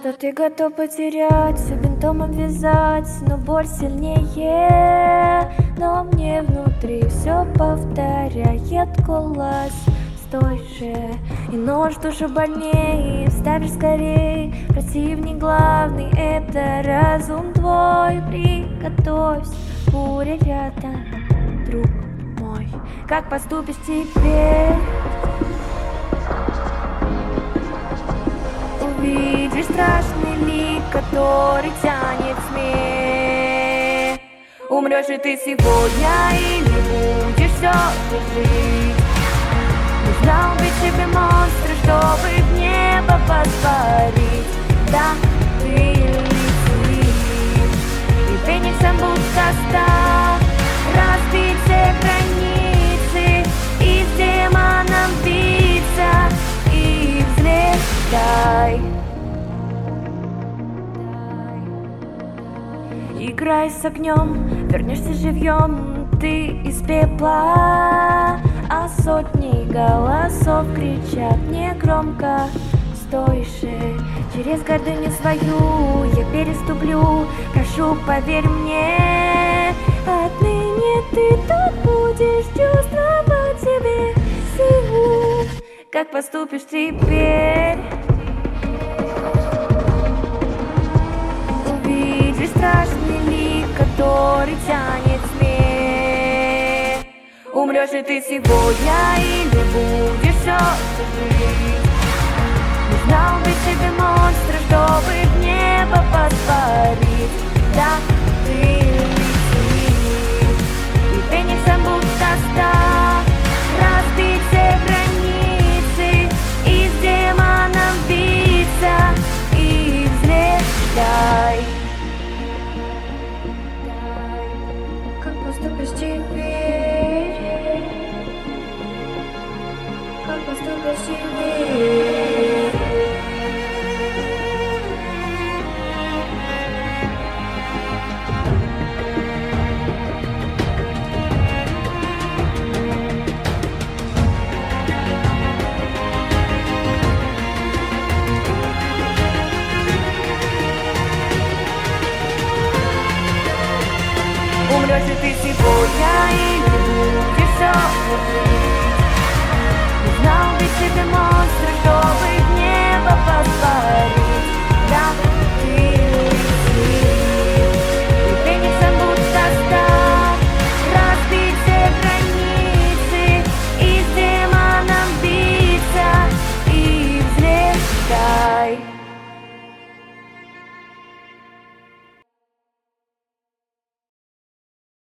что ты готов потерять, все бинтом обвязать, но боль сильнее. Но мне внутри все повторяет голос той же, и нож в душу больнее. Вставишь скорей, противник главный — это разум твой. Приготовься, буря рядом, друг мой. Как поступишь теперь? Увидишь страшный лик, который тянет смерть. Умрешь ли ты сегодня или будешь все же жить? Нужно убить себе монстра, чтобы в небо воспарить. Да, ты летишь, и фениксом будто стал, разбить все границы и с демоном биться, и взлетай. Играй с огнем, вернешься живьем ты из пепла, а сотни голосов кричат негромко: стой же, через гордыню свою я переступлю. Прошу, поверь мне, отныне ты тут будешь чувствовать в себе силу. Как поступишь теперь? Увидишь страшный лик, который тянет смерть. Умрешь ли ты сегодня или будешь все же жить? Нужно убить себе монстра, чтобы в небо воспарить. Да, ты летишь, и фениксом будто стал, разбить все границы и с демоном биться, и взлетай. Как поступишь теперь? Как поступишь теперь? Умрешь ли ты сегодня или будешь все же жить? Нужно убить себе монстра, чтобы в небо воспарить. Да.